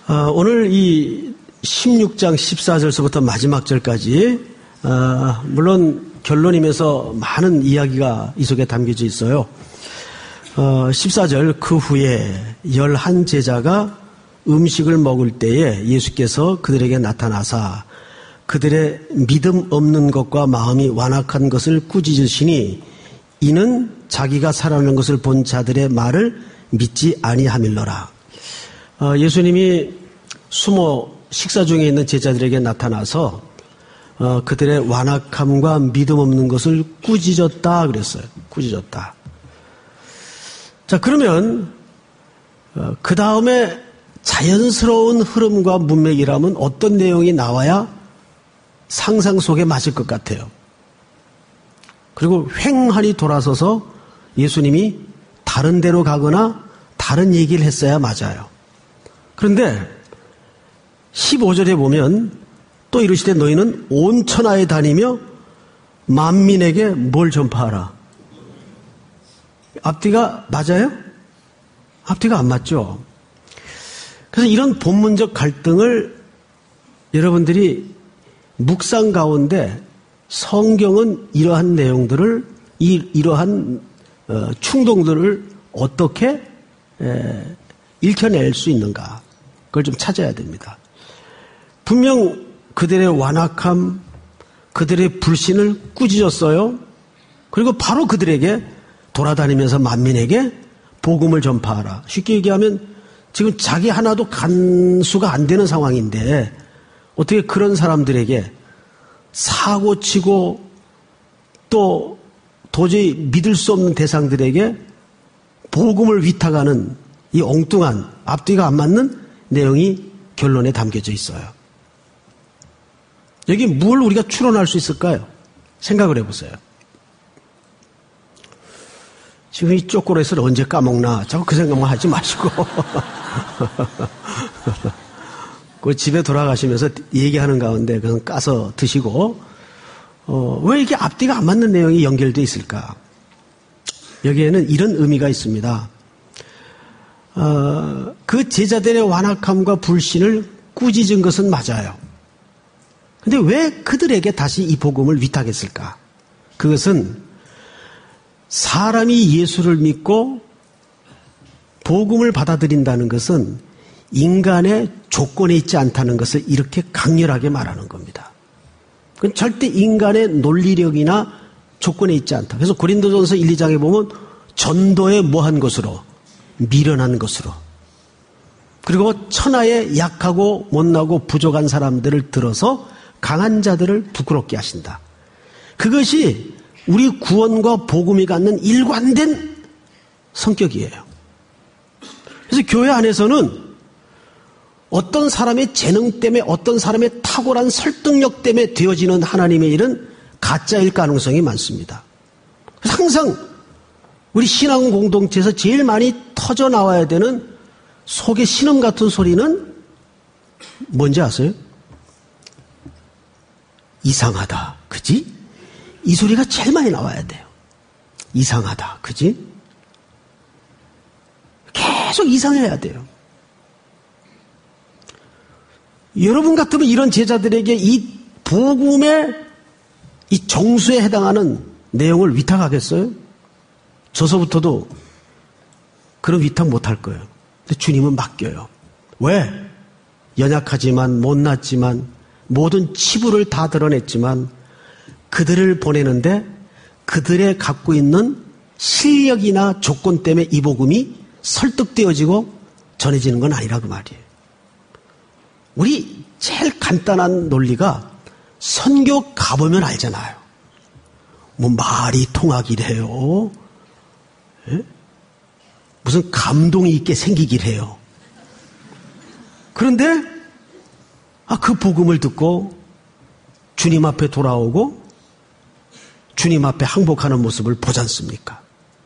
오늘 이 16장 14절서부터 마지막 절까지 물론 결론이면서 많은 이야기가 이 속에 담겨져 있어요. 14절 그 후에 11 제자가 음식을 먹을 때에 예수께서 그들에게 나타나사 그들의 믿음 없는 것과 마음이 완악한 것을 꾸짖으시니 이는 자기가 살아나는 것을 본 자들의 말을 믿지 아니함일러라. 예수님이 숨어 식사 중에 있는 제자들에게 나타나서 그들의 완악함과 믿음 없는 것을 꾸짖었다 그랬어요. 꾸짖었다. 자, 그러면 그 다음에 자연스러운 흐름과 문맥이라면 어떤 내용이 나와야 상상 속에 맞을 것 같아요. 그리고 횡하니 돌아서서 예수님이 다른 데로 가거나 다른 얘기를 했어야 맞아요. 그런데 15절에 보면 또 이르시되 너희는 온 천하에 다니며 만민에게 뭘 전파하라. 앞뒤가 맞아요? 앞뒤가 안 맞죠. 그래서 이런 본문적 갈등을 여러분들이 묵상 가운데 성경은 이러한 내용들을 이러한 충동들을 어떻게 읽혀낼 수 있는가 그걸 좀 찾아야 됩니다. 분명 그들의 완악함, 그들의 불신을 꾸짖었어요. 그리고 바로 그들에게 돌아다니면서 만민에게 복음을 전파하라. 쉽게 얘기하면 지금 자기 하나도 간수가 안 되는 상황인데 어떻게 그런 사람들에게 사고치고 또 도저히 믿을 수 없는 대상들에게 복음을 위탁하는 이 엉뚱한 앞뒤가 안 맞는 내용이 결론에 담겨져 있어요. 여기 뭘 우리가 추론할 수 있을까요? 생각을 해보세요. 지금 이 초콜릿을 언제 까먹나 자꾸 그 생각만 하지 마시고 그 집에 돌아가시면서 얘기하는 가운데 그냥 까서 드시고 왜 이렇게 앞뒤가 안 맞는 내용이 연결되어 있을까? 여기에는 이런 의미가 있습니다. 그 제자들의 완악함과 불신을 꾸짖은 것은 맞아요. 근데 왜 그들에게 다시 이 복음을 위탁했을까? 그것은 사람이 예수를 믿고 복음을 받아들인다는 것은 인간의 조건에 있지 않다는 것을 이렇게 강렬하게 말하는 겁니다. 그건 절대 인간의 논리력이나 조건에 있지 않다. 그래서 고린도전서 1, 2장에 보면 전도에 뭐한 것으로? 미련한 것으로. 그리고 천하에 약하고 못나고 부족한 사람들을 들어서 강한 자들을 부끄럽게 하신다. 그것이 우리 구원과 복음이 갖는 일관된 성격이에요. 그래서 교회 안에서는 어떤 사람의 재능 때문에 어떤 사람의 탁월한 설득력 때문에 되어지는 하나님의 일은 가짜일 가능성이 많습니다. 그래서 항상 우리 신앙 공동체에서 제일 많이 터져 나와야 되는 속에 신음 같은 소리는 뭔지 아세요? 이상하다. 그지? 이 소리가 제일 많이 나와야 돼요. 이상하다. 그지? 계속 이상해야 돼요. 여러분 같으면 이런 제자들에게 이 복음의 이 정수에 해당하는 내용을 위탁하겠어요? 저서부터도 그런 위탁 못할 거예요. 근데 주님은 맡겨요. 왜? 연약하지만 못났지만 모든 치부를 다 드러냈지만 그들을 보내는데 그들의 갖고 있는 실력이나 조건 때문에 이 복음이 설득되어지고 전해지는 건 아니라고 말이에요. 우리 제일 간단한 논리가 선교 가보면 알잖아요. 뭐 말이 통하길 해요. 예? 무슨 감동이 있게 생기길 해요. 그런데 그 복음을 듣고 주님 앞에 돌아오고 주님 앞에 항복하는 모습을 보지 않습니까?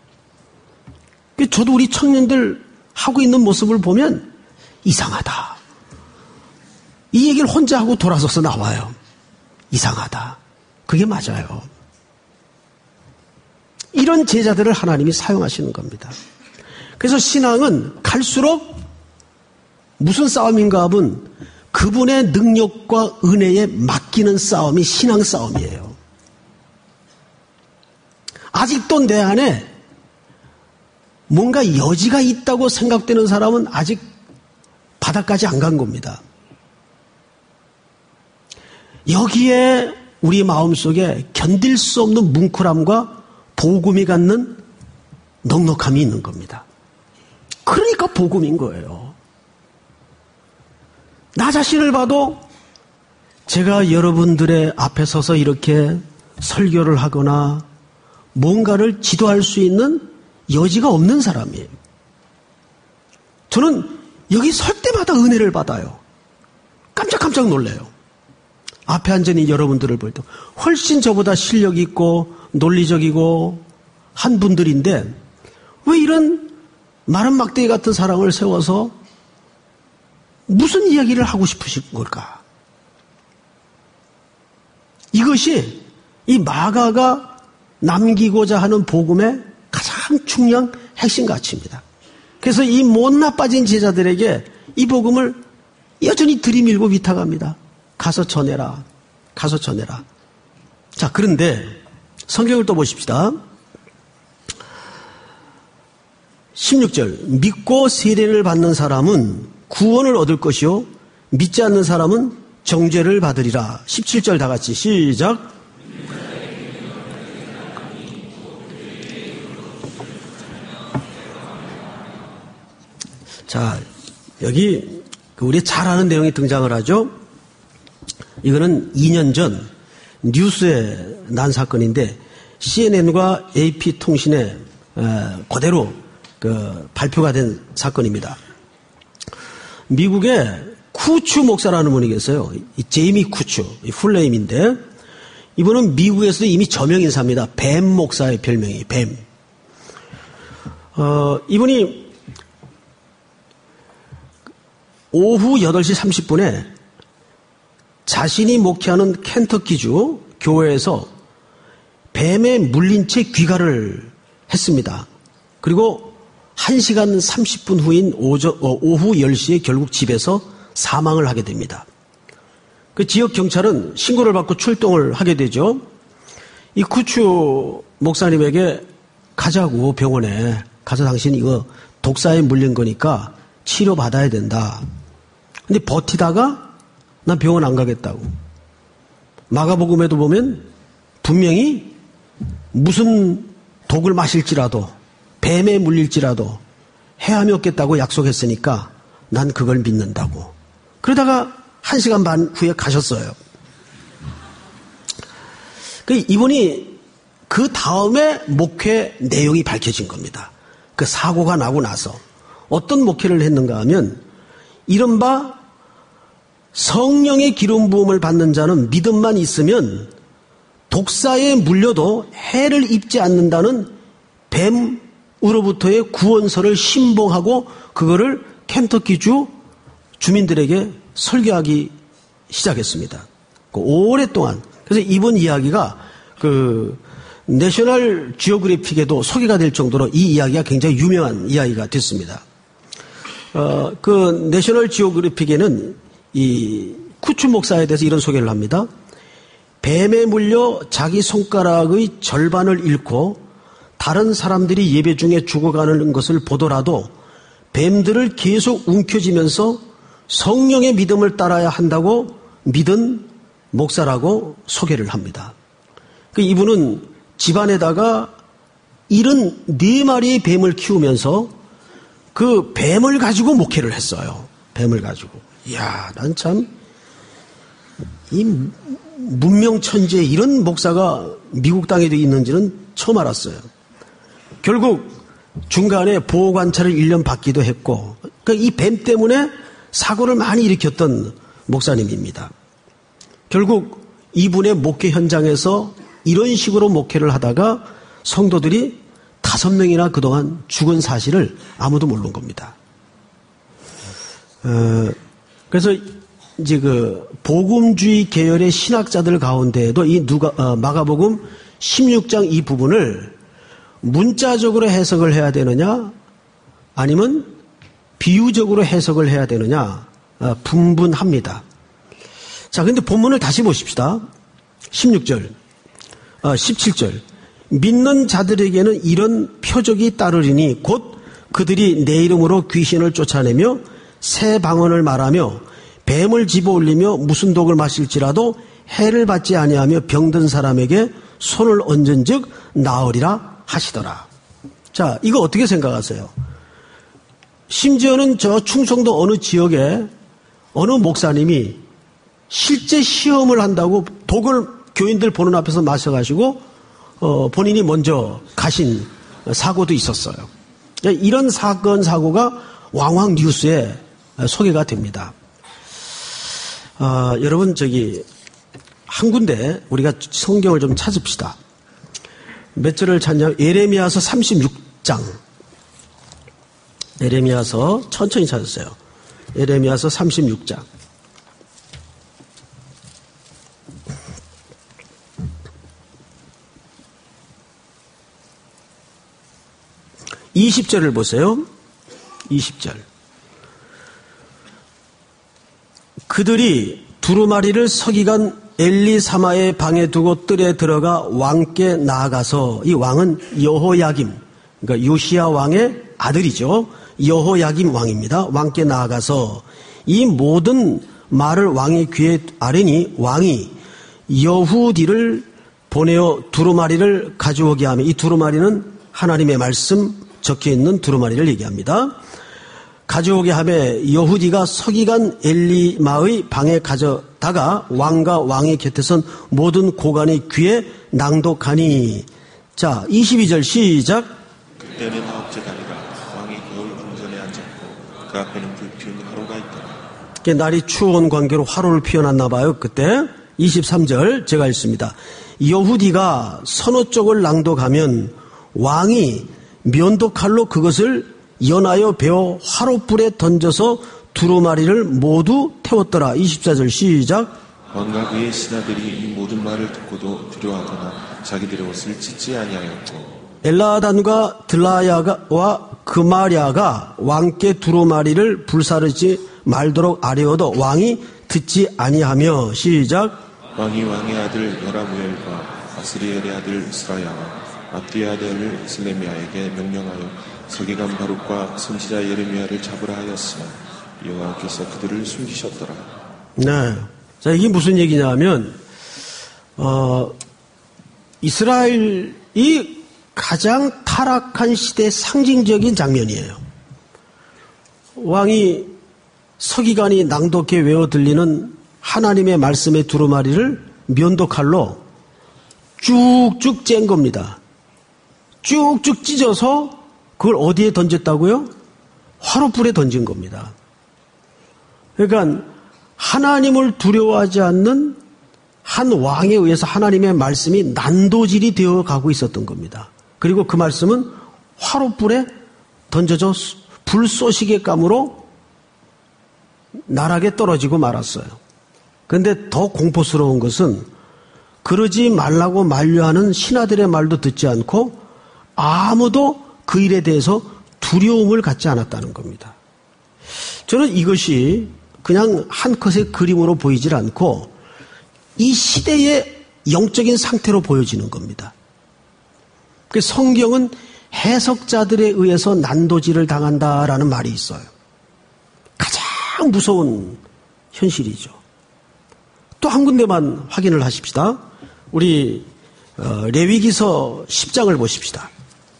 저도 우리 청년들 하고 있는 모습을 보면 이상하다. 이 얘기를 혼자 하고 돌아서서 나와요. 이상하다. 그게 맞아요. 이런 제자들을 하나님이 사용하시는 겁니다. 그래서 신앙은 갈수록 무슨 싸움인가 하면 그분의 능력과 은혜에 맡기는 싸움이 신앙 싸움이에요. 아직도 내 안에 뭔가 여지가 있다고 생각되는 사람은 아직 바닥까지 안 간 겁니다. 여기에 우리 마음속에 견딜 수 없는 뭉클함과 복음이 갖는 넉넉함이 있는 겁니다. 그러니까 복음인 거예요. 나 자신을 봐도 제가 여러분들의 앞에 서서 이렇게 설교를 하거나 뭔가를 지도할 수 있는 여지가 없는 사람이에요. 저는 여기 설 때마다 은혜를 받아요. 깜짝깜짝 놀래요. 앞에 앉은 여러분들을 볼 때 훨씬 저보다 실력 있고 논리적이고 한 분들인데 왜 이런 마른 막대기 같은 사랑을 세워서 무슨 이야기를 하고 싶으신 걸까? 이것이 이 마가가 남기고자 하는 복음의 가장 중요한 핵심 가치입니다. 그래서 이 못 나빠진 제자들에게 이 복음을 여전히 들이밀고 위탁합니다. 가서 전해라. 가서 전해라. 자, 그런데 성경을 또 보십시다. 16절. 믿고 세례를 받는 사람은 구원을 얻을 것이요 믿지 않는 사람은 정죄를 받으리라. 17절 다 같이 시작. 자, 여기 우리 잘 아는 내용이 등장을 하죠. 이거는 2년 전 뉴스에 난 사건인데 CNN과 AP통신에 그대로 발표가 된 사건입니다. 미국의 쿠추 목사라는 분이 계세요. 제이미 쿠추, 풀네임인데 이분은 미국에서도 이미 저명 인사입니다. 뱀 목사의 별명이 뱀. 이분이 오후 8시 30분에 자신이 목회하는 켄터키주 교회에서 뱀에 물린 채 귀가를 했습니다. 그리고 1시간 30분 후인 오후 10시에 결국 집에서 사망을 하게 됩니다. 그 지역 경찰은 신고를 받고 출동을 하게 되죠. 이 쿠추 목사님에게 가자고 병원에 가서 당신 이거 독사에 물린 거니까 치료받아야 된다. 근데 버티다가 난 병원 안 가겠다고. 마가복음에도 보면 분명히 무슨 독을 마실지라도 뱀에 물릴지라도 해함이 없겠다고 약속했으니까 난 그걸 믿는다고. 그러다가 1시간 반 후에 가셨어요. 이분이 그 다음에 목회 내용이 밝혀진 겁니다. 그 사고가 나고 나서 어떤 목회를 했는가 하면 이른바 성령의 기름 부음을 받는 자는 믿음만 있으면 독사에 물려도 해를 입지 않는다는 뱀으로부터의 구원서를 신봉하고 그거를 켄터키주 주민들에게 설교하기 시작했습니다. 오랫동안. 그래서 이번 이야기가 내셔널 지오그래픽에도 소개가 될 정도로 이 이야기가 굉장히 유명한 이야기가 됐습니다. 내셔널 지오그래픽에는 이 쿠추 목사에 대해서 이런 소개를 합니다. 뱀에 물려 자기 손가락의 절반을 잃고 다른 사람들이 예배 중에 죽어가는 것을 보더라도 뱀들을 계속 움켜쥐면서 성령의 믿음을 따라야 한다고 믿은 목사라고 소개를 합니다. 이분은 집안에다가 74마리의 뱀을 키우면서 그 뱀을 가지고 목회를 했어요. 뱀을 가지고. 이야, 난 참, 이 문명천재 이런 목사가 미국 땅에도 있는지는 처음 알았어요. 결국 중간에 보호관찰을 1년 받기도 했고, 이 뱀 때문에 사고를 많이 일으켰던 목사님입니다. 결국 이분의 목회 현장에서 이런 식으로 목회를 하다가 성도들이 5명이나 그동안 죽은 사실을 아무도 모르는 겁니다. 그래서 이제 복음주의 계열의 신학자들 가운데에도 이 마가복음 16장 이 부분을 문자적으로 해석을 해야 되느냐, 아니면 비유적으로 해석을 해야 되느냐 분분합니다. 자, 근데 본문을 다시 보십시다. 17절. 믿는 자들에게는 이런 표적이 따르리니 곧 그들이 내 이름으로 귀신을 쫓아내며 새 방언을 말하며 뱀을 집어올리며 무슨 독을 마실지라도 해를 받지 아니하며 병든 사람에게 손을 얹은즉 나으리라 하시더라. 자, 이거 어떻게 생각하세요? 심지어는 저 충청도 어느 지역에 어느 목사님이 실제 시험을 한다고 독을 교인들 보는 앞에서 마셔가지고 본인이 먼저 가신 사고도 있었어요. 이런 사건 사고가 왕왕 뉴스에 소개가 됩니다. 여러분 한 군데 우리가 성경을 좀 찾읍시다. 몇 절을 찾냐? 예레미야서 36장. 예레미야서 천천히 찾으세요. 예레미야서 36장. 20절을 보세요. 20절. 그들이 두루마리를 서기관 엘리사마의 방에 두고 뜰에 들어가 왕께 나아가서, 이 왕은 여호야김, 그러니까 요시야 왕의 아들이죠. 여호야김 왕입니다. 왕께 나아가서 이 모든 말을 왕의 귀에 아뢰니 왕이 여후디를 보내어 두루마리를 가져오게 하며, 이 두루마리는 하나님의 말씀 적혀있는 두루마리를 얘기합니다. 가져오게 하며 여후디가 서기관 엘리마의 방에 가져다가 왕과 왕의 곁에 선 모든 고관의 귀에 낭독하니. 자, 22절 시작. 그때는 아홉째 달이라 왕이 거울 궁전에 앉았고 그 앞에는 불 피운 화로가 있더라. 날이 추운 관계로 화로를 피워놨나 봐요. 그때 23절 제가 읽습니다. 여후디가 서너 쪽을 낭독하면 왕이 면도칼로 그것을 연하여 베어 화롯불에 던져서 두루마리를 모두 태웠더라. 24절 시작. 왕과 그의 신하들이 이 모든 말을 듣고도 두려워하거나 자기들의 옷을 찢지 아니하였고 엘라단과 들라야와 그마랴가 왕께 두루마리를 불사르지 말도록 아뢰어도 왕이 듣지 아니하며. 시작. 왕이 왕의 아들 여라무엘과 아스리엘의 아들 스라야와 압디의 아들 슬레미야에게 명령하여 서기관 바룩과 선지자 예레미야를 잡으라 하였으나 여호와께서 그들을 숨기셨더라. 네. 자, 이게 무슨 얘기냐면 이스라엘이 가장 타락한 시대의 상징적인 장면이에요. 왕이 서기관이 낭독해 외워 들리는 하나님의 말씀의 두루마리를 면도칼로 쭉쭉 짠 겁니다. 쭉쭉 찢어서 그걸 어디에 던졌다고요? 화롯불에 던진 겁니다. 그러니까 하나님을 두려워하지 않는 한 왕에 의해서 하나님의 말씀이 난도질이 되어 가고 있었던 겁니다. 그리고 그 말씀은 화롯불에 던져져 불쏘시개감으로 나락에 떨어지고 말았어요. 그런데 더 공포스러운 것은 그러지 말라고 만류하는 신하들의 말도 듣지 않고 아무도 그 일에 대해서 두려움을 갖지 않았다는 겁니다. 저는 이것이 그냥 한 컷의 그림으로 보이질 않고 이 시대의 영적인 상태로 보여지는 겁니다. 성경은 해석자들에 의해서 난도질을 당한다라는 말이 있어요. 가장 무서운 현실이죠. 또 한 군데만 확인을 하십시다. 우리 레위기서 10장을 보십시다.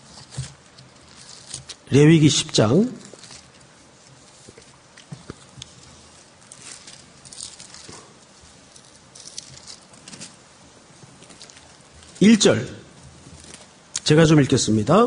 레위기 10장 1절 제가 좀 읽겠습니다.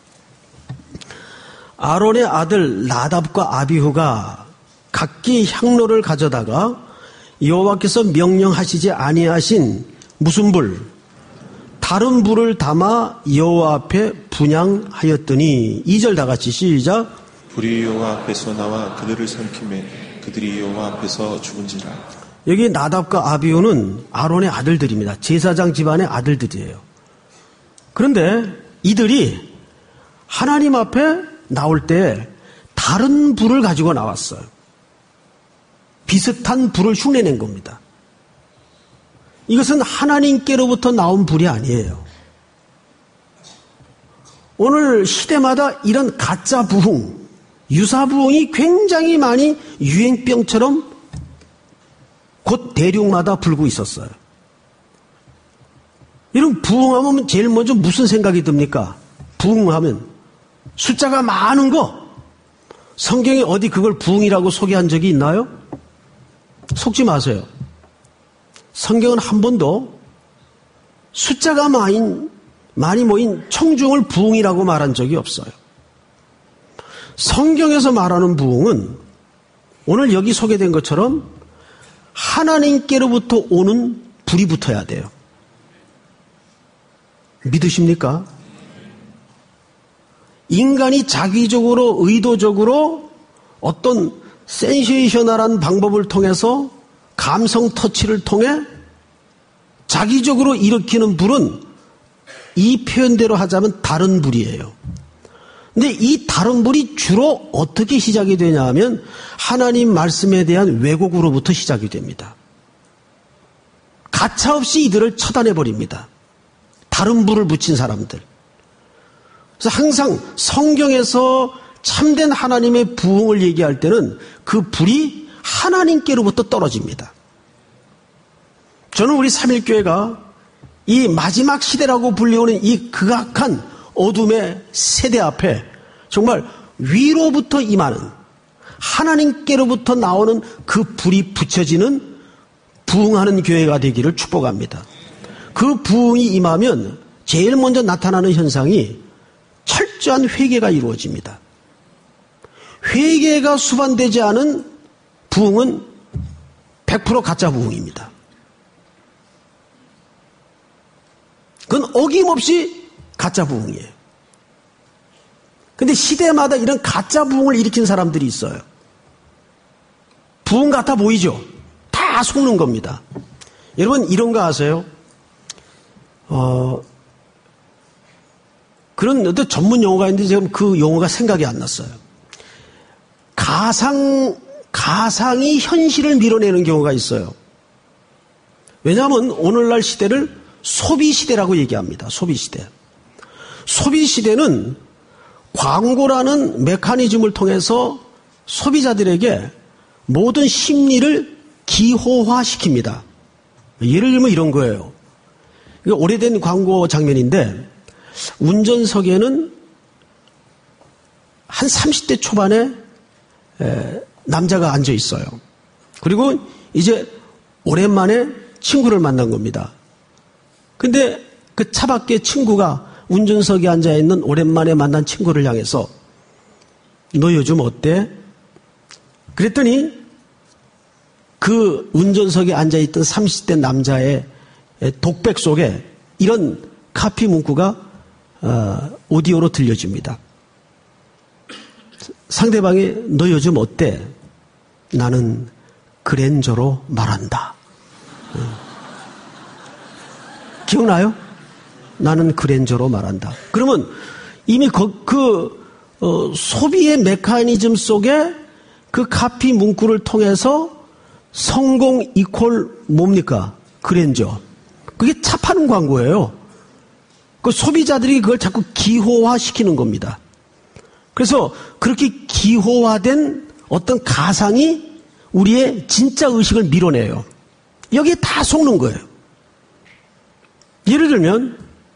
아론의 아들 나답과 아비후가 각기 향로를 가져다가 여호와께서 명령하시지 아니하신 무슨 불? 다른 불을 담아 여호와 앞에 분향하였더니. 2절 다 같이 시작. 불이 여호와 앞에서 나와 그들을 삼키매 그들이 여호와 앞에서 죽은지라. 여기 나답과 아비후는 아론의 아들들입니다. 제사장 집안의 아들들이에요. 그런데 이들이 하나님 앞에 나올 때 다른 불을 가지고 나왔어요. 비슷한 불을 흉내낸 겁니다. 이것은 하나님께로부터 나온 불이 아니에요. 오늘 시대마다 이런 가짜 부흥, 유사 부흥이 굉장히 많이 유행병처럼 곧 대륙마다 불고 있었어요. 이런 부흥하면 제일 먼저 무슨 생각이 듭니까? 부흥하면 숫자가 많은 거. 성경에 어디 그걸 부흥이라고 소개한 적이 있나요? 속지 마세요. 성경은 한 번도 숫자가 많이 모인 청중을 부흥이라고 말한 적이 없어요. 성경에서 말하는 부흥은 오늘 여기 소개된 것처럼 하나님께로부터 오는 불이 붙어야 돼요. 믿으십니까? 인간이 자기적으로 의도적으로 어떤 센세이셔널한 방법을 통해서 감성 터치를 통해 자기적으로 일으키는 불은 이 표현대로 하자면 다른 불이에요. 근데 이 다른 불이 주로 어떻게 시작이 되냐 하면 하나님 말씀에 대한 왜곡으로부터 시작이 됩니다. 가차없이 이들을 처단해버립니다. 다른 불을 붙인 사람들. 그래서 항상 성경에서 참된 하나님의 부흥을 얘기할 때는 그 불이 하나님께로부터 떨어집니다. 저는 우리 삼일교회가 이 마지막 시대라고 불리우는 이 극악한 어둠의 세대 앞에 정말 위로부터 임하는 하나님께로부터 나오는 그 불이 붙여지는 부흥하는 교회가 되기를 축복합니다. 그 부흥이 임하면 제일 먼저 나타나는 현상이 철저한 회개가 이루어집니다. 회개가 수반되지 않은 부흥은 100% 가짜 부흥입니다. 그건 어김없이 가짜 부흥이에요. 근데 시대마다 이런 가짜 부흥을 일으킨 사람들이 있어요. 부흥 같아 보이죠? 다 속는 겁니다. 여러분 이런 거 아세요? 그런 어떤 전문 용어가 있는데 지금 그 용어가 생각이 안 났어요. 가상이 현실을 밀어내는 경우가 있어요. 왜냐하면 오늘날 시대를 소비시대라고 얘기합니다. 소비시대. 소비시대는 광고라는 메커니즘을 통해서 소비자들에게 모든 심리를 기호화시킵니다. 예를 들면 이런 거예요. 이거 오래된 광고 장면인데 운전석에는 한 30대 초반에 남자가 앉아 있어요. 그리고 이제 오랜만에 친구를 만난 겁니다. 근데 그 차 밖에 친구가 운전석에 앉아 있는 오랜만에 만난 친구를 향해서 너 요즘 어때? 그랬더니 그 운전석에 앉아 있던 30대 남자의 독백 속에 이런 카피 문구가 오디오로 들려집니다. 상대방이 너 요즘 어때? 나는 그랜저로 말한다. 기억나요? 나는 그랜저로 말한다. 그러면 이미 소비의 메커니즘 속에 그 카피 문구를 통해서 성공 이퀄 뭡니까? 그랜저. 그게 차 파는 광고예요. 그 소비자들이 그걸 자꾸 기호화시키는 겁니다. 그래서 그렇게 기호화된 어떤 가상이 우리의 진짜 의식을 밀어내요. 여기에 다 속는 거예요. 예를 들면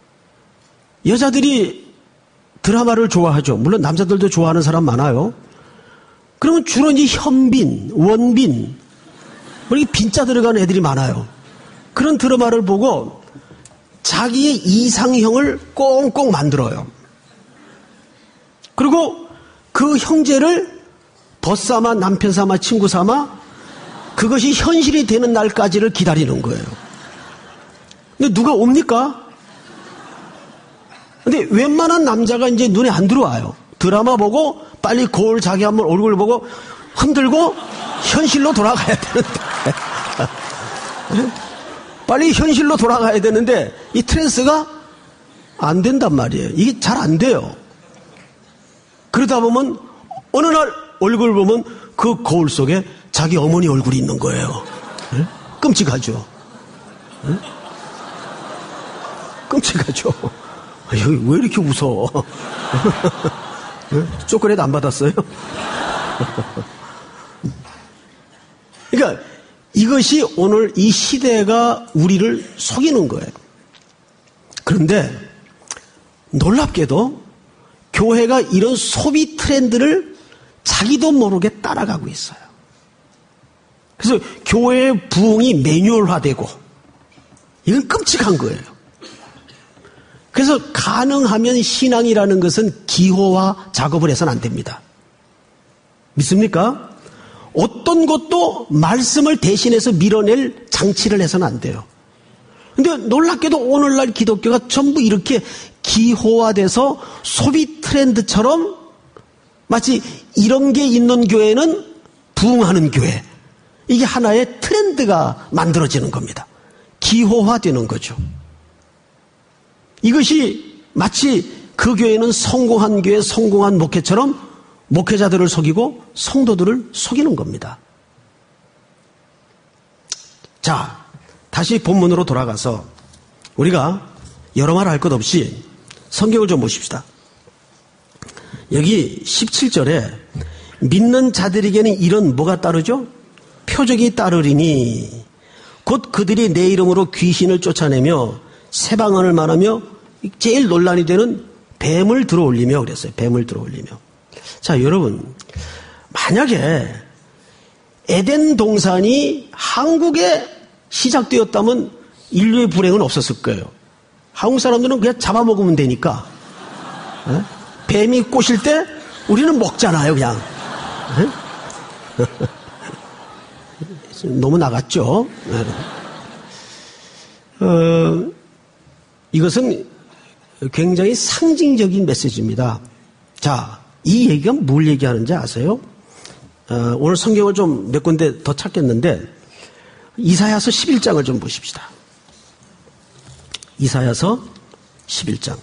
여자들이 드라마를 좋아하죠. 물론 남자들도 좋아하는 사람 많아요. 그러면 주로 이제 현빈, 원빈, 이렇게 빈자 들어간 애들이 많아요. 그런 드라마를 보고 자기의 이상형을 꽁꽁 만들어요. 그리고 그 형제를 벗삼아, 남편 삼아, 친구 삼아 그것이 현실이 되는 날까지를 기다리는 거예요. 근데 누가 옵니까? 근데 웬만한 남자가 이제 눈에 안 들어와요. 드라마 보고 빨리 거울 자기 한번 얼굴 보고 흔들고 현실로 돌아가야 되는데 빨리 현실로 돌아가야 되는데 이 트랜스가 안 된단 말이에요. 이게 잘 안 돼요. 그러다 보면 어느 날 얼굴 보면 그 거울 속에 자기 어머니 얼굴이 있는 거예요. 네? 끔찍하죠. 네? 끔찍하죠. 여기 왜 이렇게 웃어? 네? 초콜릿 안 받았어요? 그러니까 이것이 오늘 이 시대가 우리를 속이는 거예요. 그런데 놀랍게도 교회가 이런 소비 트렌드를 자기도 모르게 따라가고 있어요. 그래서 교회의 부흥이 매뉴얼화되고 이건 끔찍한 거예요. 그래서 가능하면 신앙이라는 것은 기호화 작업을 해서는 안 됩니다. 믿습니까? 어떤 것도 말씀을 대신해서 밀어낼 장치를 해서는 안 돼요. 근데 놀랍게도 오늘날 기독교가 전부 이렇게 기호화돼서 소비 트렌드처럼 마치 이런 게 있는 교회는 부흥하는 교회. 이게 하나의 트렌드가 만들어지는 겁니다. 기호화되는 거죠. 이것이 마치 그 교회는 성공한 교회, 성공한 목회처럼 목회자들을 속이고 성도들을 속이는 겁니다. 자, 다시 본문으로 돌아가서 우리가 여러 말 할 것 없이 성경을 좀 보십시다. 여기 17절에 믿는 자들에게는 이런 뭐가 따르죠? 표적이 따르리니 곧 그들이 내 이름으로 귀신을 쫓아내며 새 방언을 말하며 제일 논란이 되는 뱀을 들어올리며 그랬어요. 뱀을 들어올리며. 자, 여러분, 만약에 에덴 동산이 한국에 시작되었다면 인류의 불행은 없었을 거예요. 한국 사람들은 그냥 잡아먹으면 되니까. 에? 뱀이 꼬실 때 우리는 먹잖아요, 그냥. 너무 나갔죠? 이것은 굉장히 상징적인 메시지입니다. 자, 이 얘기가 뭘 얘기하는지 아세요? 오늘 성경을 좀 몇 군데 더 찾겠는데 이사야서 11장을 좀 보십시다. 이사야서 11장.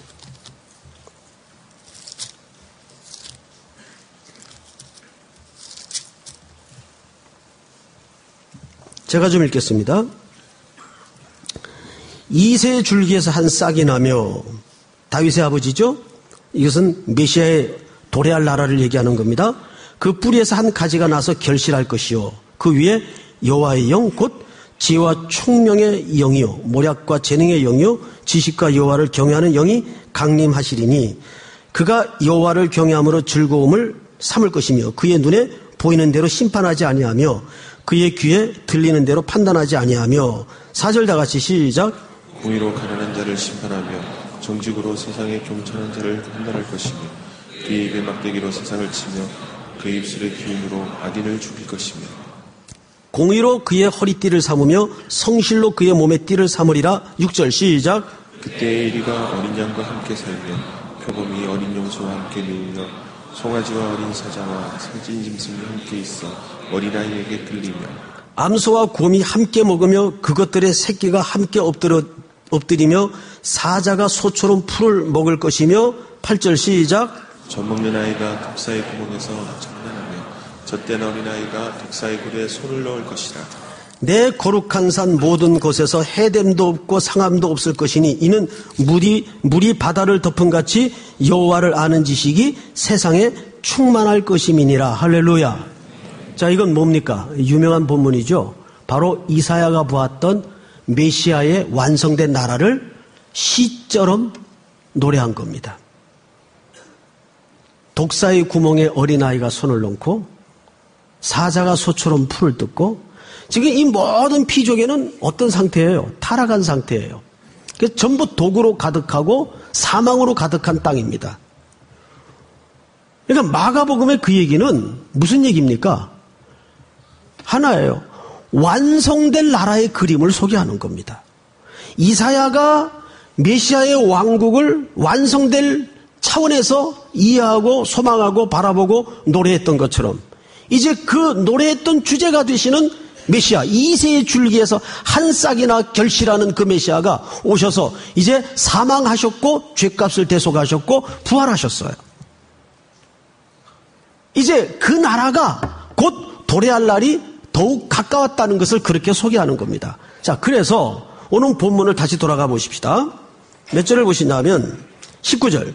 제가 좀 읽겠습니다. 이새의 줄기에서 한 싹이 나며, 다윗의 아버지죠? 이것은 메시아의 도래할 나라를 얘기하는 겁니다. 그 뿌리에서 한 가지가 나서 결실할 것이요, 그 위에 여호와의 영 곧 지혜와 총명의 영이요 모략과 재능의 영이요 지식과 여호와를 경외하는 영이 강림하시리니 그가 여호와를 경외함으로 즐거움을 삼을 것이며 그의 눈에 보이는 대로 심판하지 아니하며 그의 귀에 들리는 대로 판단하지 아니하며. 4절 다 같이 시작. 공의로 가난한 자를 심판하며 정직으로 세상에 경천한 자를 판단할 것이며 그의 입에 막대기로 세상을 치며 그의 입술의 기운으로 악인을 죽일 것이며 공의로 그의 허리띠를 삼으며 성실로 그의 몸의 띠를 삼으리라. 6절 시작. 그때의 이리가 어린 양과 함께 살며 표범이 어린 염소와 함께 누우며 송아지와 어린 사자와 살찐 짐승이 함께 있어 어린아이에게 끌리며 암소와 곰이 함께 먹으며 그것들의 새끼가 함께 엎드리며 사자가 소처럼 풀을 먹을 것이며. 8절 시작. 젖먹는 아이가 독사의 구멍에서 장난하며 젖된 어린아이가 독사의 굴에 손을 넣을 것이라. 내 거룩한 산 모든 곳에서 해됨도 없고 상함도 없을 것이니 이는 물이 바다를 덮은 같이 여호와를 아는 지식이 세상에 충만할 것임이니라. 할렐루야. 자, 이건 뭡니까? 유명한 본문이죠. 바로 이사야가 보았던 메시아의 완성된 나라를 시처럼 노래한 겁니다. 독사의 구멍에 어린아이가 손을 넣고 사자가 소처럼 풀을 뜯고. 지금 이 모든 피조개는 어떤 상태예요? 타락한 상태예요. 전부 독으로 가득하고 사망으로 가득한 땅입니다. 그러니까 마가복음의 그 얘기는 무슨 얘기입니까? 하나예요. 완성될 나라의 그림을 소개하는 겁니다. 이사야가 메시아의 왕국을 완성될 차원에서 이해하고 소망하고 바라보고 노래했던 것처럼 이제 그 노래했던 주제가 되시는 메시아, 이새의 줄기에서 한 싹이나 결실하는 그 메시아가 오셔서 이제 사망하셨고 죄값을 대속하셨고 부활하셨어요. 이제 그 나라가 곧 도래할 날이 더욱 가까웠다는 것을 그렇게 소개하는 겁니다. 자, 그래서 오늘 본문을 다시 돌아가 보십시다. 몇 절을 보시냐면 19절.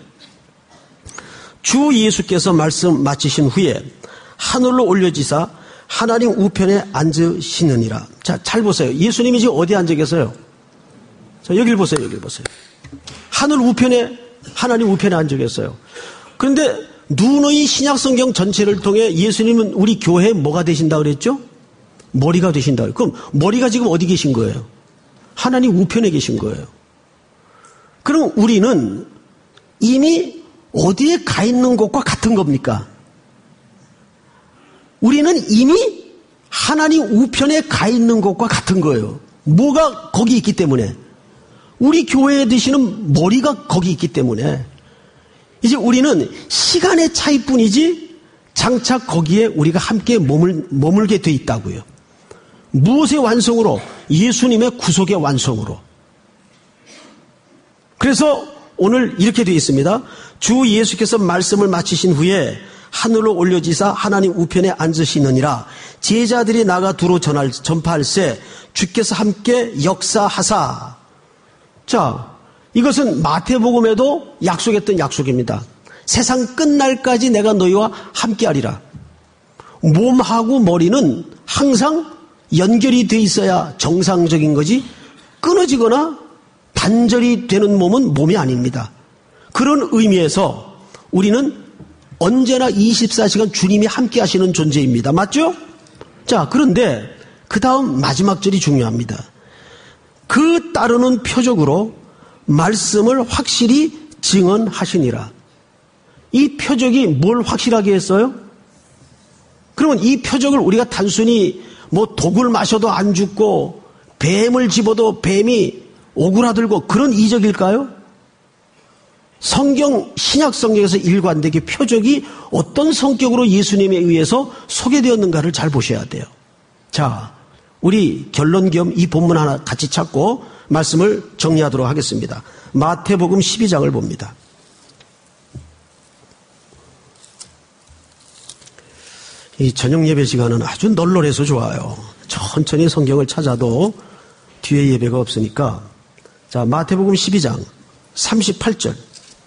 주 예수께서 말씀 마치신 후에 하늘로 올려지사 하나님 우편에 앉으시느니라. 자, 잘 보세요. 예수님이 지금 어디에 앉아 계세요? 자, 여길 보세요. 여길 보세요. 하늘 우편에, 하나님 우편에 앉아 계세요. 그런데 누누이 신약 성경 전체를 통해 예수님은 우리 교회에 뭐가 되신다 그랬죠? 머리가 되신다. 그럼 머리가 지금 어디 계신 거예요? 하나님 우편에 계신 거예요. 그럼 우리는 이미 어디에 가 있는 것과 같은 겁니까? 우리는 이미 하나님 우편에 가 있는 것과 같은 거예요. 뭐가 거기 있기 때문에? 우리 교회에 드시는 머리가 거기 있기 때문에 이제 우리는 시간의 차이뿐이지 장차 거기에 우리가 함께 머물게 돼 있다고요. 무엇의 완성으로? 예수님의 구속의 완성으로. 그래서 오늘 이렇게 되어 있습니다. 주 예수께서 말씀을 마치신 후에 하늘로 올려지사 하나님 우편에 앉으시느니라. 제자들이 나가 두루 전파할세 주께서 함께 역사하사. 자, 이것은 마태복음에도 약속했던 약속입니다. 세상 끝날까지 내가 너희와 함께하리라. 몸하고 머리는 항상 연결이 돼 있어야 정상적인 거지 끊어지거나 단절이 되는 몸은 몸이 아닙니다. 그런 의미에서 우리는 언제나 24시간 주님이 함께 하시는 존재입니다. 맞죠? 자, 그런데 그 다음 마지막 절이 중요합니다. 그 따르는 표적으로 말씀을 확실히 증언하시니라. 이 표적이 뭘 확실하게 했어요? 그러면 이 표적을 우리가 단순히 뭐 독을 마셔도 안 죽고 뱀을 집어도 뱀이 오그라들고 그런 이적일까요? 성경, 신약 성경에서 일관되게 표적이 어떤 성격으로 예수님에 의해서 소개되었는가를 잘 보셔야 돼요. 자, 우리 결론 겸 이 본문 하나 같이 찾고 말씀을 정리하도록 하겠습니다. 마태복음 12장을 봅니다. 이 저녁 예배 시간은 아주 널널해서 좋아요. 천천히 성경을 찾아도 뒤에 예배가 없으니까. 자, 마태복음 12장 38절.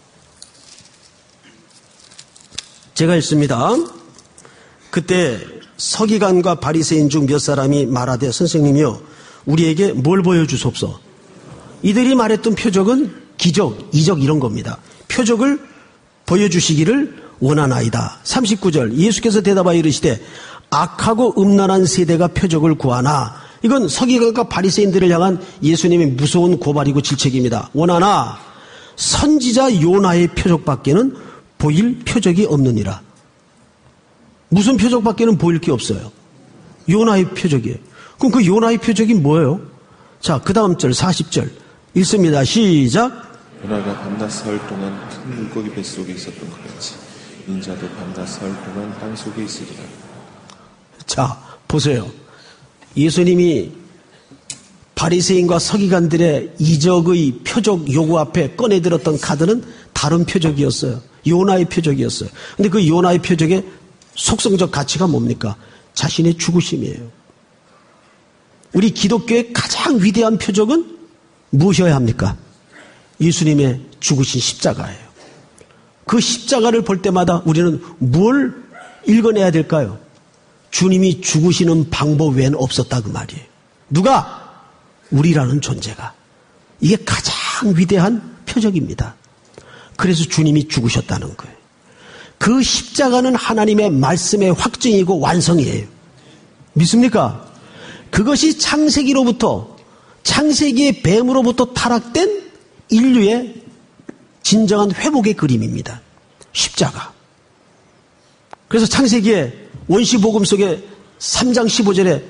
제가 읽습니다. 그때 서기관과 바리새인 중 몇 사람이 말하되 선생님이여 우리에게 뭘 보여주소서. 이들이 말했던 표적은 기적, 이적 이런 겁니다. 표적을 보여주시기를 원하나이다. 39절 예수께서 대답하여 이르시되 악하고 음란한 세대가 표적을 구하나. 이건 서기관과 바리새인들을 향한 예수님의 무서운 고발이고 질책입니다. 원하나 선지자 요나의 표적밖에는 보일 표적이 없느니라. 무슨 표적밖에는 보일 게 없어요? 요나의 표적이에요. 그럼 그 요나의 표적이 뭐예요? 자, 그 다음 절 40절 읽습니다. 시작. 요나가 밤낮 사흘 동안 큰 물고기 뱃속에 있었던 것 같이 인자도 밤낮 사흘 동안 땅 속에 있으리라. 자, 보세요. 예수님이 바리새인과 서기관들의 이적의 표적 요구 앞에 꺼내들었던 카드는 다른 표적이었어요. 요나의 표적이었어요. 근데 그 요나의 표적의 속성적 가치가 뭡니까? 자신의 죽으심이에요. 우리 기독교의 가장 위대한 표적은 무엇이어야 합니까? 예수님의 죽으신 십자가예요. 그 십자가를 볼 때마다 우리는 뭘 읽어내야 될까요? 주님이 죽으시는 방법 외에는 없었다 그 말이에요. 누가? 우리라는 존재가. 이게 가장 위대한 표적입니다. 그래서 주님이 죽으셨다는 거예요. 그 십자가는 하나님의 말씀의 확증이고 완성이에요. 믿습니까? 그것이 창세기로부터 창세기의 뱀으로부터 타락된 인류의 진정한 회복의 그림입니다. 십자가. 그래서 창세기의 원시복음 속에 3장 15절에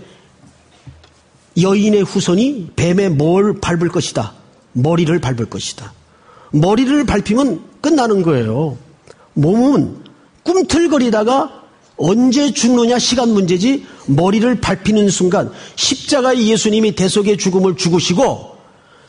여인의 후손이 뱀의 뭘 밟을 것이다. 머리를 밟을 것이다. 머리를 밟히면 끝나는 거예요. 몸은 꿈틀거리다가 언제 죽느냐 시간 문제지 머리를 밟히는 순간 십자가의 예수님이 대속의 죽음을 죽으시고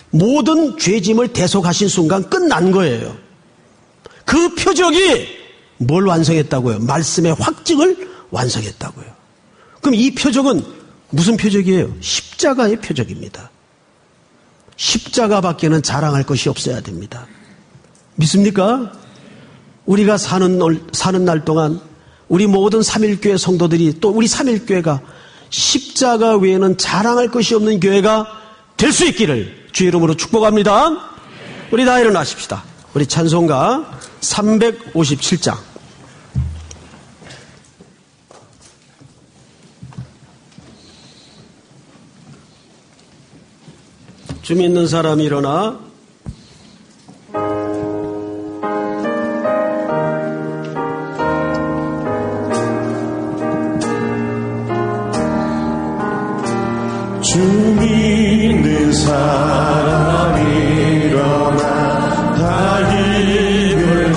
모든 죄짐을 대속하신 순간 끝난 거예요. 그 표적이 뭘 완성했다고요? 말씀의 확증을 완성했다고요. 그럼 이 표적은 무슨 표적이에요? 십자가의 표적입니다. 십자가밖에는 자랑할 것이 없어야 됩니다. 믿습니까? 우리가 사는 날 동안 우리 모든 삼일교회 성도들이 또 우리 삼일교회가 십자가 외에는 자랑할 것이 없는 교회가 될 수 있기를 주의 이름으로 축복합니다. 우리 다 일어나십시다. 우리 찬송가 357장. 주 믿는 사람이 일어나 주 믿는 사람이 일어나 다 힘을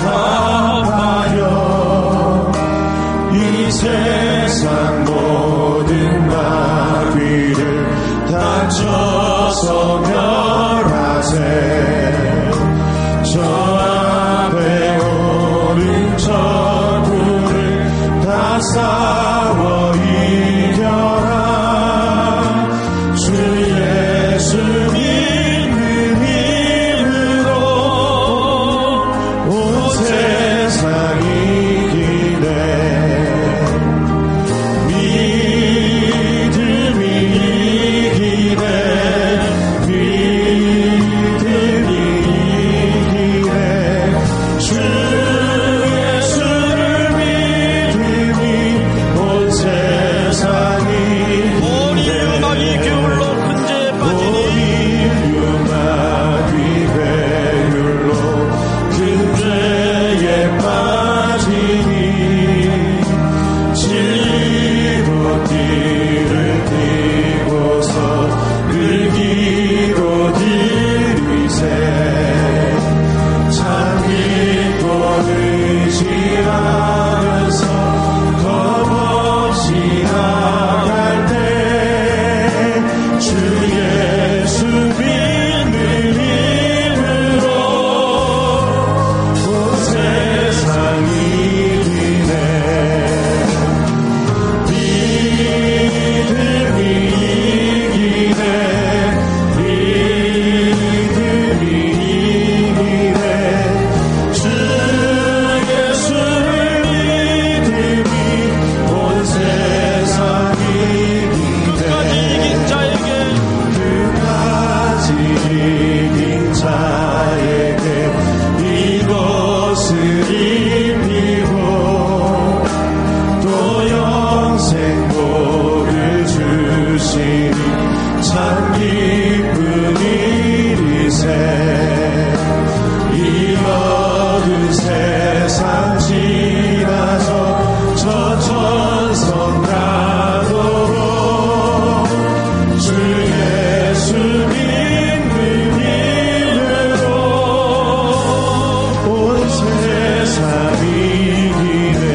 합하여 이 세상 모든 마귀를 다쳐서 멸하세 저 앞에 오른 적군을 다 싸워 이겨라 주 예수 믿는 힘으로 온 세상이 기대 믿음이 기대 믿음이 기대 주 예수를 믿음이 온 세상이 온 인류막이 게을러 근제에 빠지니 유마귀 배율로 근죄에 빠지니 진리로 띠를 띠고서 그 길로 들이세 참 믿고 의지하면서 겁없이 나갈 때 주 예수 믿는 힘으로 온 세상이 기네 믿음이 이기네 믿음이 이기네 주 예수를 믿음이 온 세상이 끝까지 이긴 자에게 끝까지 이긴 자에게 이것을 입히고 또 영생복을 주시니 참 기쁜 일이세 이 어두운 세상 지나서 저 천성 가도록 주 예수 믿는 힘으로 온 세상이 기네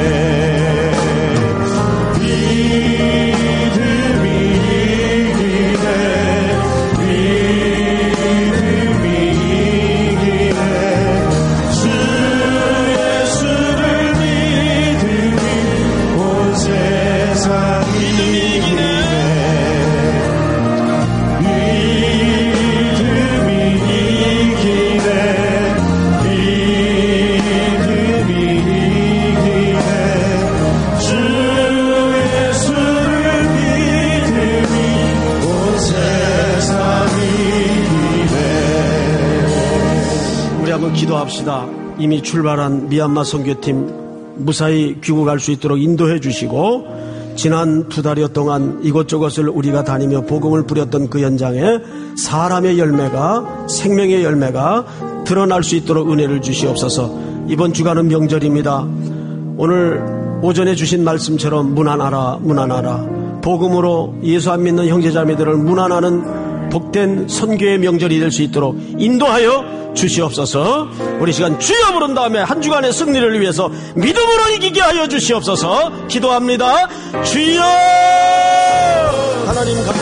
믿음이 이기네 믿음이 이기네 주 예수를 믿음이 온 세상이 이기네 믿음이 이기네 믿음이 이기네 주 예수를 믿음이 온 세상이 이기네 우리 한번 기도합시다. 이미 출발한 미얀마 선교팀 무사히 귀국할 수 있도록 인도해 주시고 지난 2달여 동안 이곳저곳을 우리가 다니며 복음을 뿌렸던 그 현장에 사람의 열매가 생명의 열매가 드러날 수 있도록 은혜를 주시옵소서. 이번 주간은 명절입니다. 오늘 오전에 주신 말씀처럼 문안하라 문안하라 복음으로 예수 안 믿는 형제자매들을 문안하는 복된 선교의 명절이 될 수 있도록 인도하여 주시옵소서. 우리 시간 주여 부른 다음에 한 주간의 승리를 위해서 믿음으로 이기게 하여 주시옵소서. 기도합니다. 주여 하나님